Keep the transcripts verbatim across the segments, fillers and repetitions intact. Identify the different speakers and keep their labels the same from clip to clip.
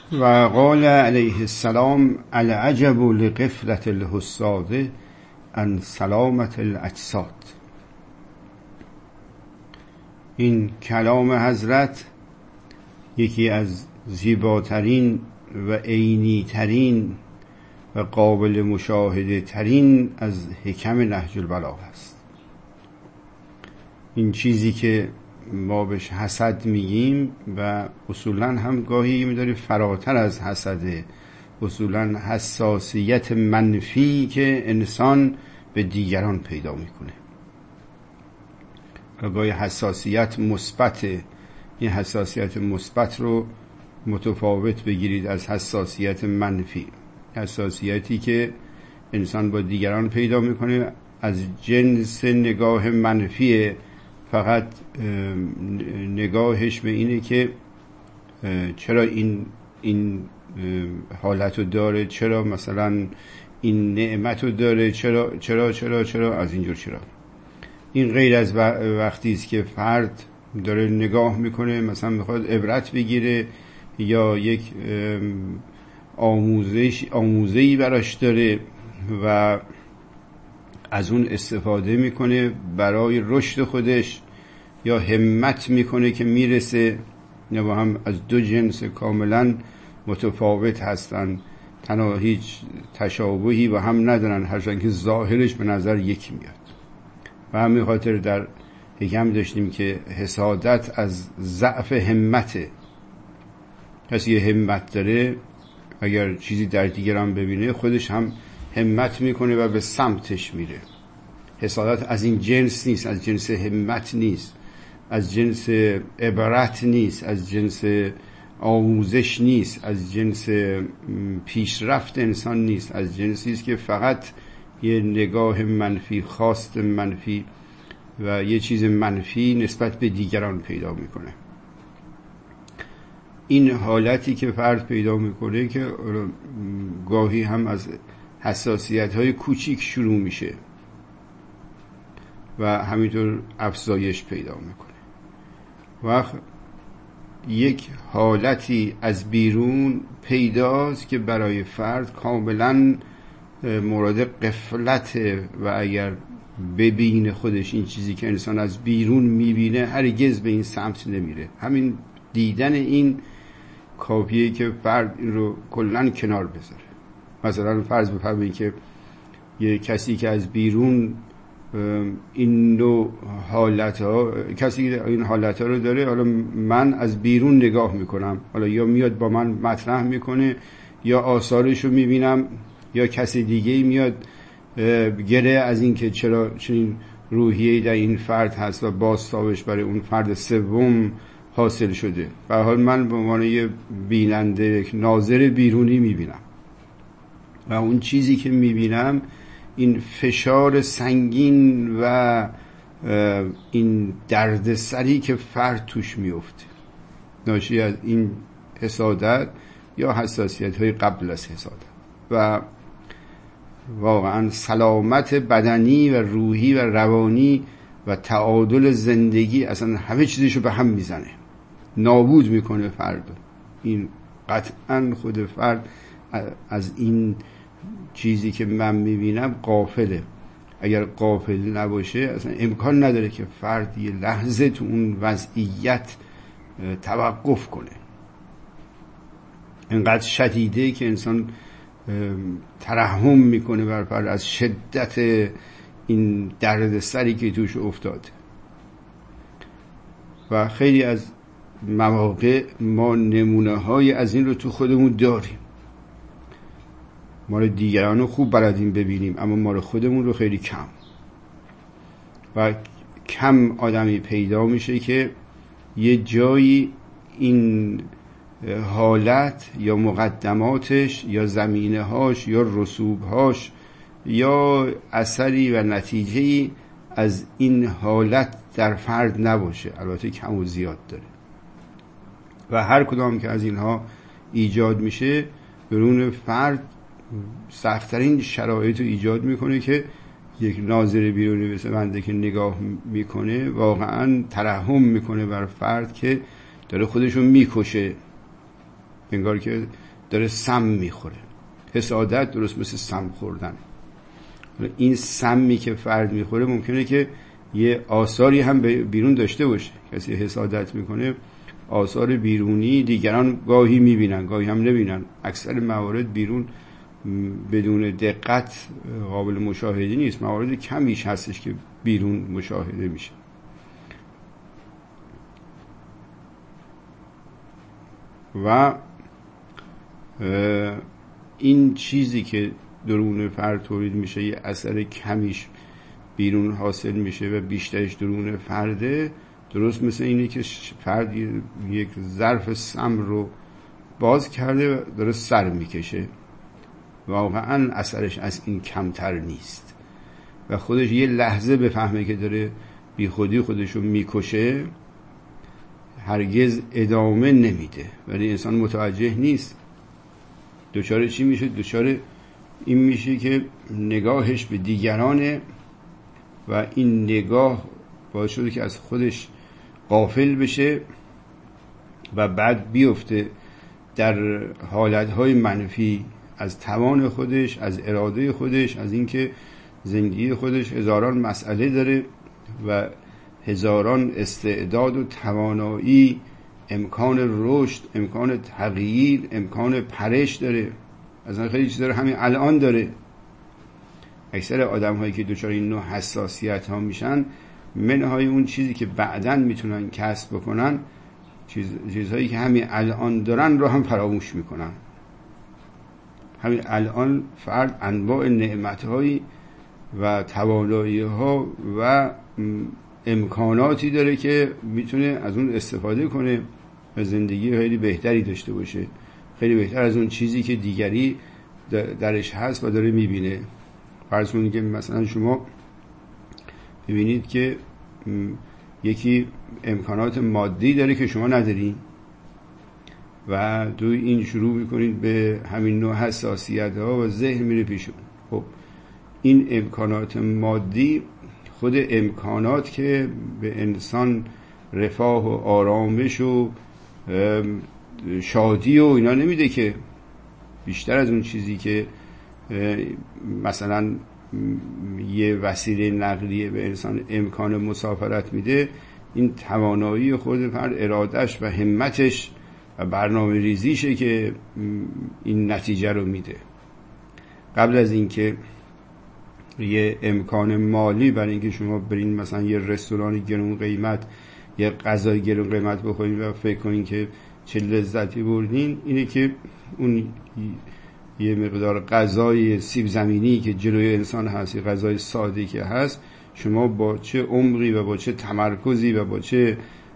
Speaker 1: و قال علیه السلام العجب لغفلة الحساد عن سلامة الاجساد. این کلام حضرت یکی از زیباترین و عینی ترین و قابل مشاهده ترین از حکم نهج البلاغه است. این چیزی که ما بهش حسد میگیم و اصولا هم گاهی می‌داره فراتر از حسده، اصولا حساسیت منفی که انسان به دیگران پیدا میکنه و گاهی حساسیت مثبت. این حساسیت مثبت رو متفاوت بگیرید از حساسیت منفی. حساسیتی که انسان با دیگران پیدا میکنه از جنس نگاه منفیه، فقط نگاهش به اینه که چرا این این حالت رو داره، چرا مثلا این نعمت رو داره، چرا چرا چرا چرا از اینجور چرا. این غیر از وقتی است که فرد داره نگاه میکنه، مثلا میخواد عبرت بگیره یا یک آموزش آموزه‌ای براش داره و از اون استفاده میکنه برای رشد خودش، یا همت میکنه که میرسه، یا با هم از دو جنس کاملا متفاوت هستن، تنها هیچ تشابهی با هم ندارن، هرچند که ظاهرش به نظر یکی میاد. و همین خاطر در حکم داشتیم که حسادت از ضعف همته. کسی که همت داره اگر چیزی در دیگران ببینه خودش هم همت میکنه و به سمتش میره. حسادت از این جنس نیست، از جنس همت نیست، از جنس عبرت نیست، از جنس آموزش نیست، از جنس پیشرفت انسان نیست، از جنسی است که فقط یه نگاه منفی، خواست منفی و یه چیز منفی نسبت به دیگران پیدا میکنه. این حالتی که فرد پیدا میکنه که گاهی هم از حساسیت های کوچیک شروع میشه و همینطور افزایش پیدا میکنه. وقت یک حالتی از بیرون پیداست که برای فرد کاملا مورد غفلت و اگر ببینه خودش این چیزی که انسان از بیرون میبینه هرگز به این سمت نمیره. همین دیدن این کافیه که فرد این رو کلن کنار بذاره. مثلا فرض بفرمایید که یه کسی که از بیرون این نوع حالت ها، کسی که این حالت ها رو داره، حالا من از بیرون نگاه میکنم، حالا یا میاد با من مطرح میکنه یا آثارش رو میبینم، یا کسی دیگه میاد گله از این که چرا چنین روحیه‌ای در این فرد هست و بازتابش برای اون فرد سوم حاصل شده. به هر حال من به عنوان یه بیننده، یک ناظر بیرونی میبینم و اون چیزی که میبینم این فشار سنگین و این دردسری که فرد توش میفته ناشی از این حسادت یا حساسیت های قبل از حسادت. و واقعا سلامت بدنی و روحی و روانی و تعادل زندگی اصلا همه چیزشو به هم میزنه، نابود میکنه فرد. این قطعا خود فرد از این چیزی که من میبینم غافله. اگر غافل نباشه اصلا امکان نداره که فرد یه لحظه تو اون وضعیت توقف کنه. اینقدر شدیده که انسان ترحم میکنه بر فرد از شدت این درد سری که توش افتاده. و خیلی از مواقع ما نمونه های از این رو تو خودمون داریم. ما رو دیگران رو خوب بلدیم ببینیم، اما ما رو خودمون رو خیلی کم. و کم آدمی پیدا میشه که یه جایی این حالت یا مقدماتش یا زمینه هاش یا رسوب هاش یا اثری و نتیجه‌ای از این حالت در فرد نباشه. البته کم و زیاد داره و هر کدام که از اینها ایجاد میشه برون فرد سخت‌ترین شرایط رو ایجاد میکنه که یک ناظر بیرونی مثل بنده که نگاه میکنه واقعا ترحم میکنه بر فرد که داره خودشو میکشه انگار که داره سم میخوره. حسادت درست مثل سم خوردن. این سمی که فرد میخوره ممکنه که یه آثاری هم بیرون داشته باشه. کسی حسادت میکنه آثار بیرونی دیگران گاهی میبینن گاهی هم نبینن. اکثر موارد بیرون بدون دقت قابل مشاهده نیست. موارد کمیش هستش که بیرون مشاهده میشه. و این چیزی که درون فرد تولید میشه یه اثر کمیش بیرون حاصل میشه و بیشترش درون فرده. درست مثل اینه که فرد یک ظرف سم رو باز کرده و داره سر میکشه. واقعا اثرش از این کمتر نیست و خودش یه لحظه بفهمه که داره بی خودی خودشو میکشه، هرگز ادامه نمیده. ولی انسان متوجه نیست. دچار چی میشه؟ دچار این میشه که نگاهش به دیگرانه و این نگاه باعث شده که از خودش غافل بشه و بعد بیفته در حالتهای منفی از توان خودش، از اراده خودش، از اینکه زندگی خودش هزاران مسئله داره و هزاران استعداد و توانایی، امکان رشد، امکان تغییر، امکان پرش داره. اصلا خیلی چیزا رو همین الان داره. اکثر آدم هایی که دچار این نوع حساسیت ها میشن، منهای اون چیزی که بعداً میتونن کسب بکنن، چیز، چیزهایی که همین الان دارن رو هم فراموش میکنن. همین الان فرد انواع نعمتهایی و توانایی ها و امکاناتی داره که میتونه از اون استفاده کنه و زندگی خیلی بهتری داشته باشه، خیلی بهتر از اون چیزی که دیگری درش هست و داره میبینه. فرض کنید که مثلا شما ببینید که یکی امکانات مادی داره که شما نداری و دو این شروع میکنید به همین نوع حساسیت ها و ذهن میره پیشون. خب این امکانات مادی خود امکانات که به انسان رفاه و آرامش و شادی و اینا نمیده، که بیشتر از اون چیزی که مثلا یه وسیله نقلیه به انسان امکان مسافرت میده، این توانایی خود فرد، ارادش و همتش و برنامه ریزیشه که این نتیجه رو میده. قبل از اینکه یه امکان مالی برای اینکه شما برین مثلا یه رستوران گرون قیمت یه غذای گرون قیمت بخورین و فکر کنین که چه لذتی بردین، اینه که اون یه مقدار غذای سیب زمینی که جلوی انسان هست، یه غذای ساده که هست، شما با چه عمقی و با چه تمرکزی و با چه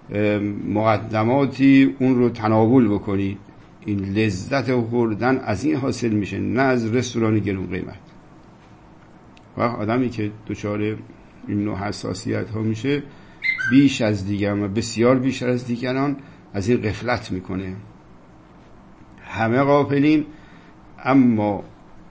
Speaker 1: مقدماتی اون رو تناول بکنید، این لذت خوردن از این حاصل میشه، نه از رستوران گرون قیمت. و آدمی که دچار این نوع حساسیت ها میشه، بیش از دیگران و بسیار بیشتر از دیگران از این غفلت میکنه. همه غافلیم، اما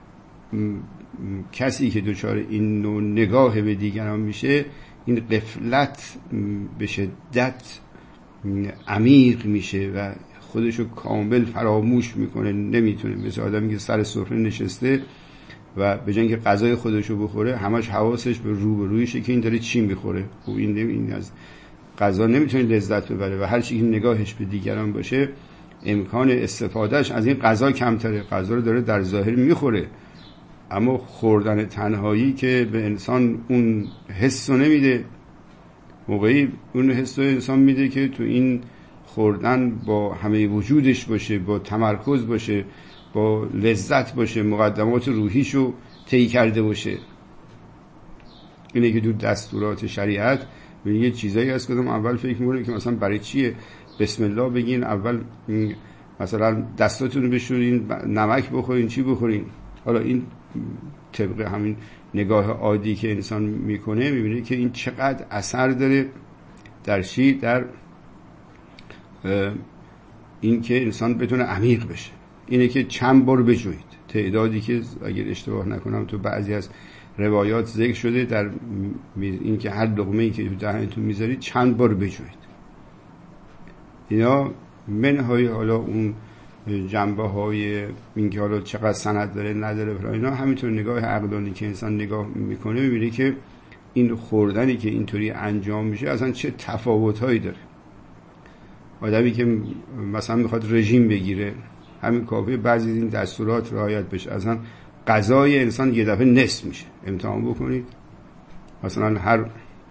Speaker 1: کسی که دچار این نوع نگاه به دیگران میشه، این غفلت به شدت عمیق میشه و خودشو کامل فراموش میکنه. نمیتونه، مثل آدمی که سر سفره نشسته و به جای اینکه غذای خودشو بخوره، همش حواسش به روبرویشه که این داره چی میخوره. خب این این از غذا نمیتونه لذت ببره و هر چی که نگاهش به دیگران باشه، امکان استفادهش از این غذا کمتره. غذا رو داره در ظاهر میخوره، اما خوردن تنهایی که به انسان اون حس رو نمیده. موقعی اون حس رو انسان میده که تو این خوردن با همه وجودش باشه، با تمرکز باشه، با لذت باشه، مقدمات روحیشو طی کرده باشه. اینه که دو دستورات شریعت به یه چیزایی هست که اول فکر می‌کنیم که مثلا برای چیه بسم الله بگین، اول مثلا دستاتون رو بشورین، نمک بخورین، چی بخورین. حالا این طبق همین نگاه عادی که انسان میکنه، میبینه که این چقدر اثر داره در چی؟ در این که انسان بتونه عمیق بشه. اینه که چند بار بجوید، تعدادی که اگر اشتباه نکنم تو بعضی از روایات ذکر شده در این که هر لقمه‌ای که تو دهنتون میذارید چند بار بجوید. اینا منهای حالا اون جنبه های اینکه حالا چقدر سند داره نداره فلان اینا، همینطور نگاه عقلانی که انسان نگاه میکنه میبینه که این خوردنی که اینطوری انجام میشه اصلا چه تفاوت‌هایی داره. آدمی که مثلا میخواد رژیم بگیره، همین کافیه بعضی از این دستورات رعایت بشه، اصلا غذای انسان یه دفعه نصف میشه. امتحان بکنید مثلا هر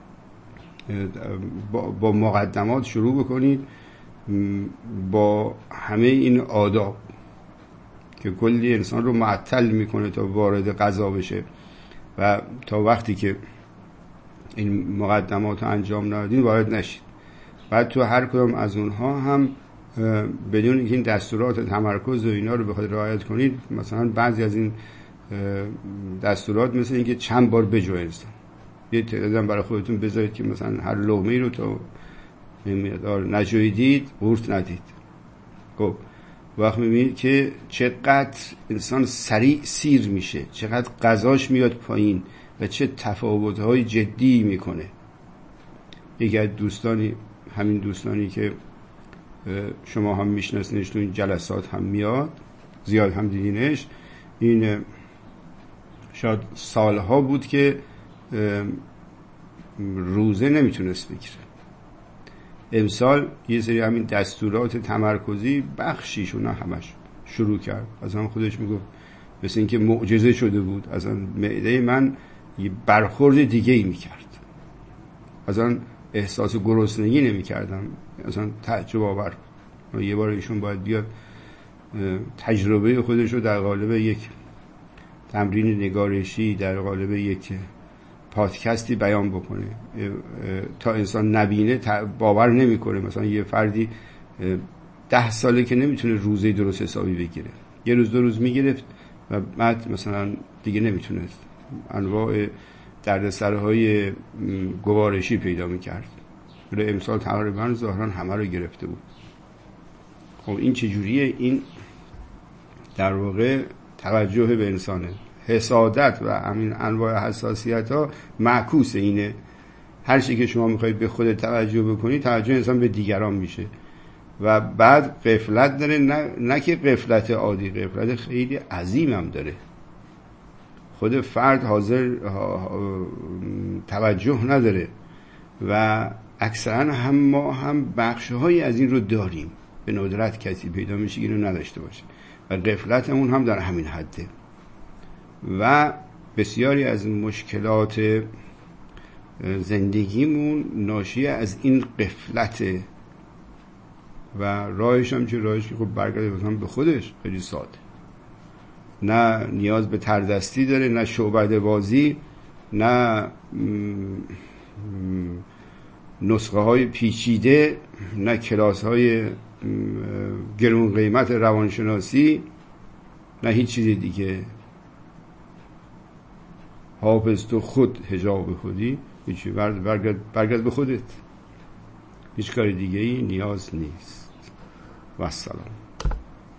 Speaker 1: با مقدمات شروع بکنید، با همه این آداب که کلی انسان رو معطل میکنه تا وارد غذا بشه و تا وقتی که این مقدمات رو انجام ندادین وارد نشید. بعد تو هر کدام از اونها هم بدون اینکه این دستورات تمرکز و اینا رو بخواید رعایت کنید، مثلا بعضی از این دستورات مثل اینکه چند بار بجوید انسان، یه تعدادم برای خودتون بذارید که مثلا هر لقمه‌ای رو تا مقدار نجویدید قورت ندید. خب وقت میبینید که چقدر انسان سریع سیر میشه، چقدر غذاش میاد پایین و چه تفاوت‌های جدی میکنه. یکی از دوستانی، همین دوستانی که شما هم میشناسینش، تو این جلسات هم میاد، زیاد هم دیدینش، این شاید سالها بود که روزه نمیتونست بگیره. امسال یه سری همین دستورات تمرکزی بخشیشون، نه همش، شروع کرد. اصلا خودش میگفت مثل اینکه معجزه شده بود، اصلا معده من یه برخورد دیگه ای میکرد، اصلا احساس گرسنگی نمیکردم، اصلا تعجب آور. یه بار ایشون باید بیاد تجربه خودش رو در قالب یک تمرین نگارشی، در قالب یک پادکستی بیان بکنه. تا انسان نبینه باور نمیکنه. مثلا یه فردی ده ساله که نمیتونه روزه درست حسابی بگیره، یه روز دو روز میگرفت و بعد مثلا دیگه نمیتونه، انواع دردسرهای گوارشی پیدا میکرد. ولی امسال تقریبا ظاهرا همه رو گرفته بود. خب این چجوریه؟ این در واقع توجه به انسانه. حسادت و همین انواع حساسیت ها معکوس اینه. هر چی که شما میخواید به خود توجه بکنید، توجه انسان به دیگران میشه و بعد غفلت داره. نه, نه که غفلت عادی، غفلت خیلی عظیم هم داره. خود فرد حاضر توجه نداره و اکثرا هم ما هم بخشهایی از این رو داریم. به ندرت کسی پیدا میشه که اینو نداشته باشه و غفلتمون هم در همین حده و بسیاری از مشکلات زندگیمون ناشی از این غفلته و راهش هم چه راهش که خب برگرده بکنم به خودش. خیلی ساده، نه نیاز به تردستی داره، نه شعبده بازی، نه نسخه های پیچیده، نه کلاس های گرون قیمت روانشناسی، نه هیچ چیز دیگه. حافظ تو خود حجاب خودی، هیچی، برگرد, برگرد به خودت. هیچ کار دیگه ای نیاز نیست. و السلام.